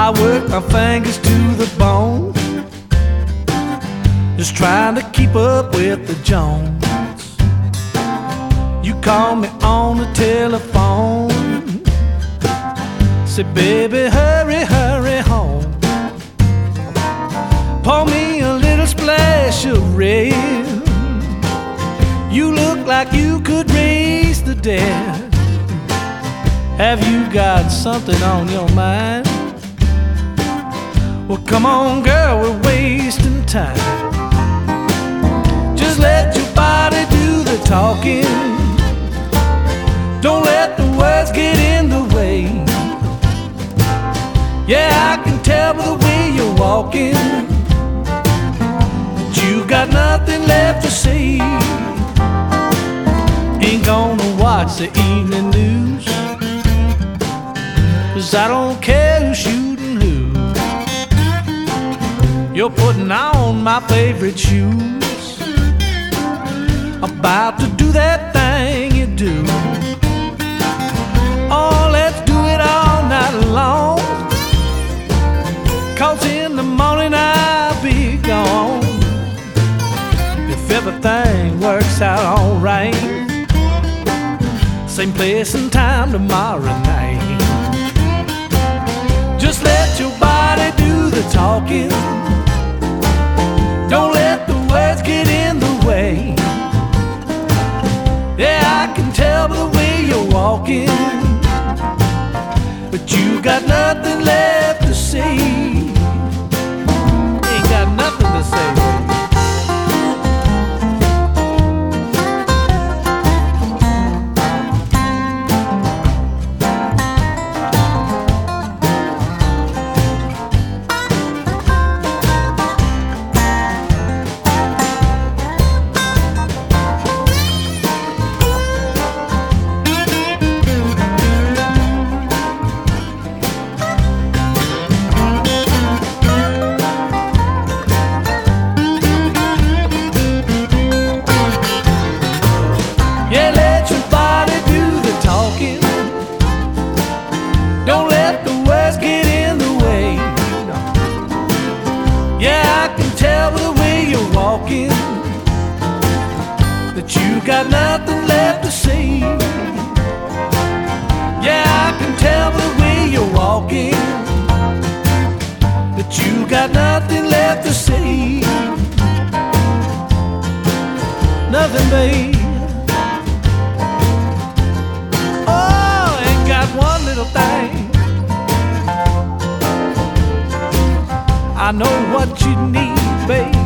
I work my fingers to the bone, just trying to keep up with the Jones. You call me on the telephone, say, baby, hurry, hurry home. Pour me a little splash of red. You look like you could raise the dead. Have you got something on your mind? Well, come on, girl, we're wasting time. Just let your body do the talking. Don't let the words get in the way. Yeah, I can tell by the way you're walking that you got nothing left to say. Ain't gonna watch the evening news, 'cause I don't care who's shooting who. You're putting on my favorite shoes, about to do that thing you do. Oh, let's do it all night long, 'cause in the morning I'll be gone. If everything works out alright, same place and time tomorrow night. Just let your body do the talking. Don't let the words get in the way. Yeah, I can tell by the way you're walking, but you got nothing left to say. Ain't got nothing to say. That you got nothing left to say. Yeah, I can tell by the way you're walking that you got nothing left to say. Nothing, babe. Oh, ain't got one little thing. I know what you need, babe.